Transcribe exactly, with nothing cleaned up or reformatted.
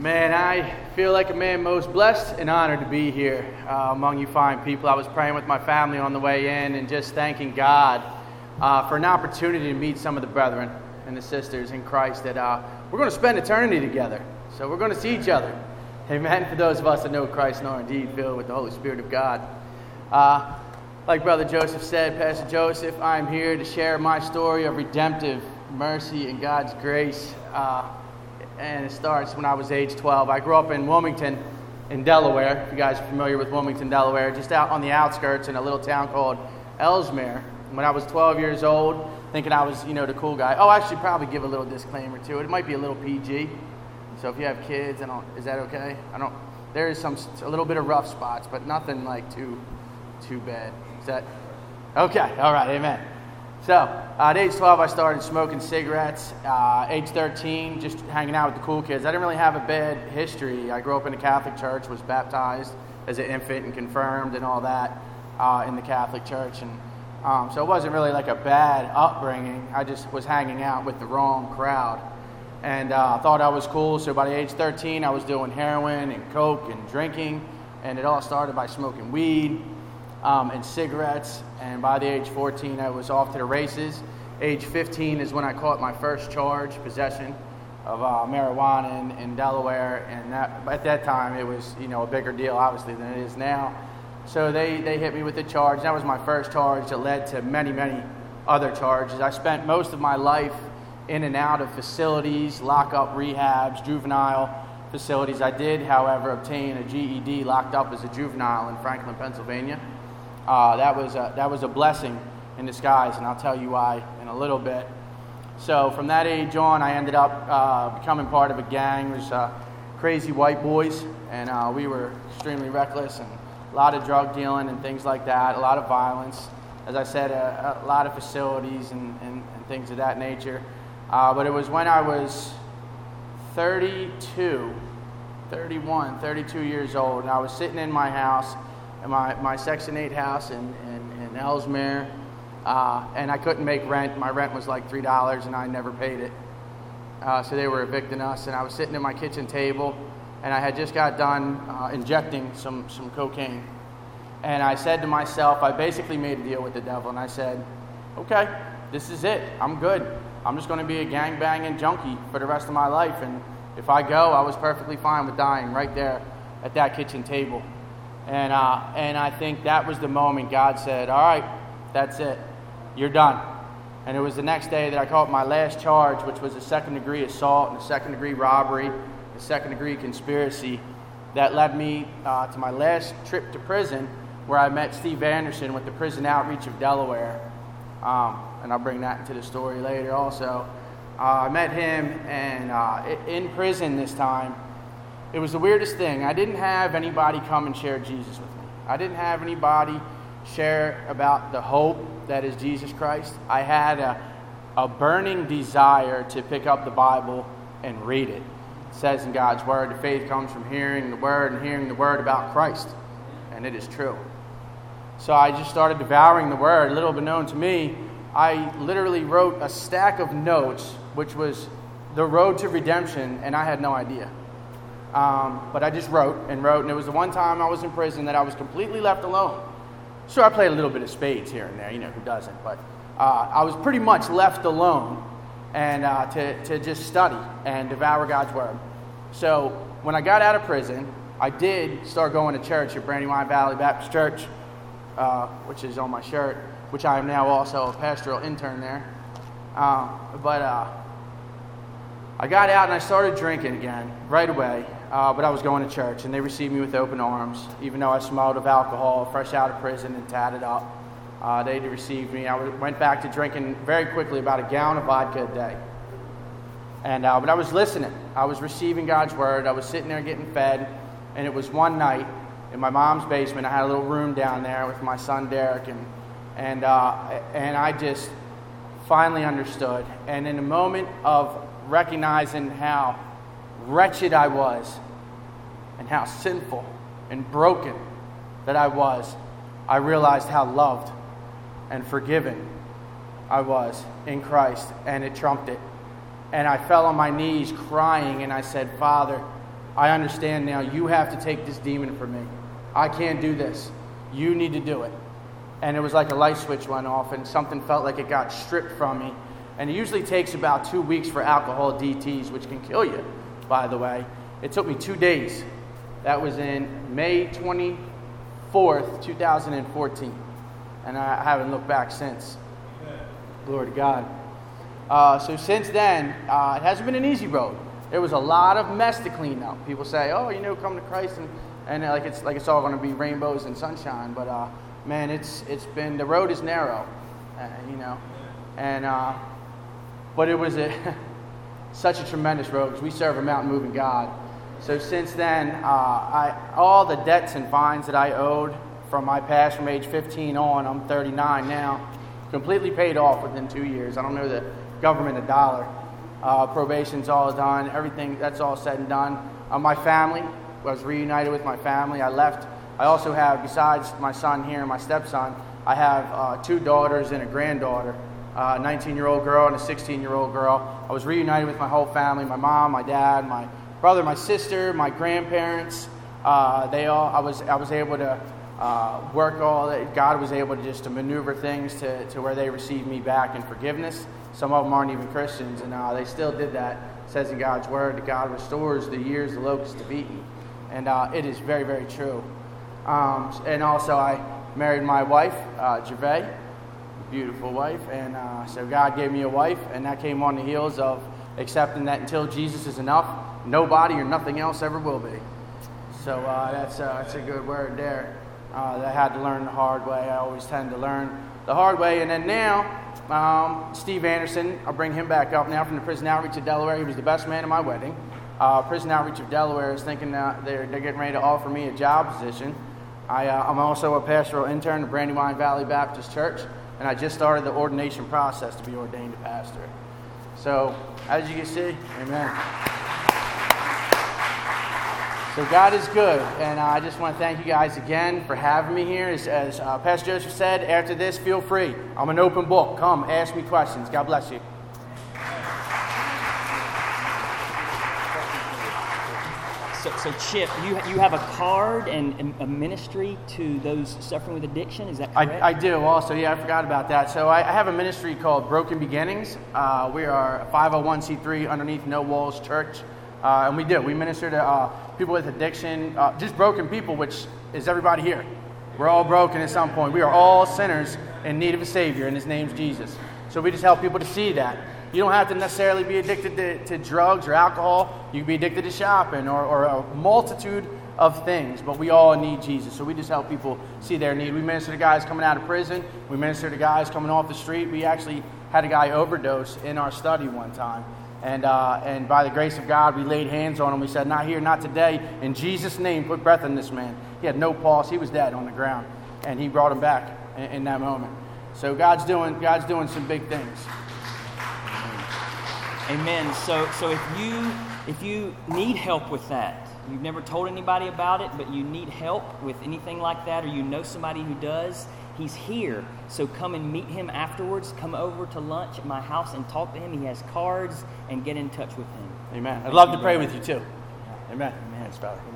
Man, I feel like a man most blessed and honored to be here uh, among you fine people. I was praying with my family on the way in and just thanking God uh, for an opportunity to meet some of the brethren and the sisters in Christ that uh, we're going to spend eternity together. So we're going to see each other. Amen. For those of us that know Christ and are indeed filled with the Holy Spirit of God. Uh, like Brother Joseph said, Pastor Joseph, I'm here to share my story of redemptive mercy and God's grace. Uh, and it starts when I was age twelve. I grew up in Wilmington, in Delaware. If you guys are familiar with Wilmington, Delaware, just out on the outskirts in a little town called Ellesmere. When I was twelve years old, thinking I was, you know, the cool guy. Oh, I should probably give a little disclaimer to it. It might be a little P G. So if you have kids, I don't. Is that okay? I don't. There is some a little bit of rough spots, but nothing like too, too bad. Is that okay? All right, amen. So uh, at age twelve, I started smoking cigarettes. Uh, age thirteen, just hanging out with the cool kids. I didn't really have a bad history. I grew up in a Catholic church, was baptized as an infant and confirmed and all that uh, in the Catholic church, and um, so it wasn't really like a bad upbringing. I just was hanging out with the wrong crowd. And I uh, thought I was cool, so by the age thirteen, I was doing heroin and coke and drinking, and it all started by smoking weed um, and cigarettes, and by the age fourteen, I was off to the races. Age fifteen is when I caught my first charge, possession of uh, marijuana in, in Delaware, and that, at that time, it was, you know, a bigger deal, obviously, than it is now. So they, they hit me with the charge. That was my first charge that led to many, many other charges. I spent most of my life in and out of facilities, lockup rehabs, juvenile facilities. I did, however, obtain a G E D locked up as a juvenile in Franklin, Pennsylvania. Uh, that was a, that was a blessing in disguise, and I'll tell you why in a little bit. So from that age on, I ended up uh, becoming part of a gang. It was uh, crazy white boys, and uh, we were extremely reckless, and a lot of drug dealing and things like that, a lot of violence. As I said, a, a lot of facilities and, and, and things of that nature. Uh, but it was when I was thirty-two, thirty-one, thirty-two years old, and I was sitting in my house, in my, my Section eight house in, in, in Ellesmere, uh, and I couldn't make rent. My rent was like three dollars, and I never paid it. Uh, so they were evicting us, and I was sitting at my kitchen table, and I had just got done uh, injecting some, some cocaine. And I said to myself, I basically made a deal with the devil, and I said, okay, this is it. I'm good. I'm just going to be a gangbanging junkie for the rest of my life. And if I go, I was perfectly fine with dying right there at that kitchen table. And uh, and I think that was the moment God said, all right, that's it. You're done. And it was the next day that I caught my last charge, which was a second-degree assault and a second-degree robbery, a second-degree conspiracy that led me uh, to my last trip to prison, where I met Steve Anderson with the Prison Outreach of Delaware. Um, and I'll bring that into the story later also. Uh, I met him, and uh, in prison this time, it was the weirdest thing. I didn't have anybody come and share Jesus with me. I didn't have anybody share about the hope that is Jesus Christ. I had a, a burning desire to pick up the Bible and read it. It says in God's Word, the faith comes from hearing the Word and hearing the Word about Christ. And it is true. So I just started devouring the Word. Little bit known to me, I literally wrote a stack of notes, which was the road to redemption, and I had no idea. Um, but I just wrote and wrote, and it was the one time I was in prison that I was completely left alone. Sure, I played a little bit of spades here and there, you know, who doesn't? But uh, I was pretty much left alone and uh, to, to just study and devour God's Word. So when I got out of prison, I did start going to church at Brandywine Valley Baptist Church, uh, which is on my shirt, which I am now also a pastoral intern there. Uh, but uh, I got out and I started drinking again right away, uh, but I was going to church, and they received me with open arms, even though I smelled of alcohol, fresh out of prison and tatted up. Uh, they received me. I went back to drinking very quickly, about a gallon of vodka a day. And uh, but I was listening. I was receiving God's Word. I was sitting there getting fed, and it was one night in my mom's basement. I had a little room down there with my son Derek, and And uh, and I just finally understood. And in a moment of recognizing how wretched I was and how sinful and broken that I was, I realized how loved and forgiven I was in Christ, and it trumped it. And I fell on my knees crying, and I said, Father, I understand now. You have to take this demon from me. I can't do this. You need to do it. And it was like a light switch went off, and something felt like it got stripped from me. And it usually takes about two weeks for alcohol D Ts, which can kill you, by the way. It took me two days. That was in May twenty-fourth, two thousand fourteen. And I haven't looked back since. Glory to God. Uh, so since then, uh, it hasn't been an easy road. There was a lot of mess to clean up. People say, oh, you know, come to Christ, and, and like it's like it's all going to be rainbows and sunshine. But, uh, man, it's it's been, the road is narrow, uh, you know. And... Uh, But it was a, such a tremendous road because we serve a mountain-moving God. So since then, uh, I all the debts and fines that I owed from my past from age fifteen on, I'm thirty-nine now, completely paid off within two years. I don't know the government a dollar. Uh, probation's all done. Everything, that's all said and done. Uh, my family, I was reunited with my family. I left. I also have, besides my son here and my stepson, I have uh, two daughters and a granddaughter. A nineteen-year-old girl and a sixteen-year-old girl. I was reunited with my whole family, my mom, my dad, my brother, my sister, my grandparents. Uh, they all, I was I was able to uh, work all that. God was able to just to maneuver things to, to where they received me back in forgiveness. Some of them aren't even Christians, and uh, they still did that. It says in God's word that God restores the years the locusts have eaten. And uh, it is very, very true. Um, and also I married my wife, uh, Gervais. Beautiful wife, and uh, so God gave me a wife, and that came on the heels of accepting that until Jesus is enough, nobody or nothing else ever will be. So uh, that's uh, that's a good word there. Uh, that I had to learn the hard way. I always tend to learn the hard way, and then now um, Steve Anderson, I'll bring him back up now from the Prison Outreach of Delaware. He was the best man at my wedding. Uh, Prison Outreach of Delaware is thinking that they're they're getting ready to offer me a job position. I uh, I'm also a pastoral intern at Brandywine Valley Baptist Church. And I just started the ordination process to be ordained a pastor. So, as you can see, amen. So God is good, and uh, I just want to thank you guys again for having me here. As, as uh, Pastor Joseph said, after this, feel free. I'm an open book. Come, ask me questions. God bless you. So, so Chip, you you have a card and a ministry to those suffering with addiction. Is that correct? I, I do also. Yeah, I forgot about that. So I, I have a ministry called Broken Beginnings. Uh, we are a five oh one c three underneath No Walls Church. Uh, and we do. We minister to uh, people with addiction, uh, just broken people, which is everybody here. We're all broken at some point. We are all sinners in need of a Savior, and His name's Jesus. So we just help people to see that. You don't have to necessarily be addicted to, to drugs or alcohol. You can be addicted to shopping or, or a multitude of things, but we all need Jesus. So we just help people see their need. We minister to guys coming out of prison. We minister to guys coming off the street. We actually had a guy overdose in our study one time. And uh, and by the grace of God, we laid hands on him. We said, not here, not today. In Jesus' name, put breath in this man. He had no pulse. He was dead on the ground. And He brought him back in, in that moment. So God's doing God's doing some big things. Amen. So so if you if you need help with that, you've never told anybody about it, but you need help with anything like that, or you know somebody who does, He's here. So come and meet him afterwards. Come over to lunch at my house and talk to him. He has cards, and get in touch with him. Amen. I'd love to pray with you too. Amen. Amen. Thanks, Father.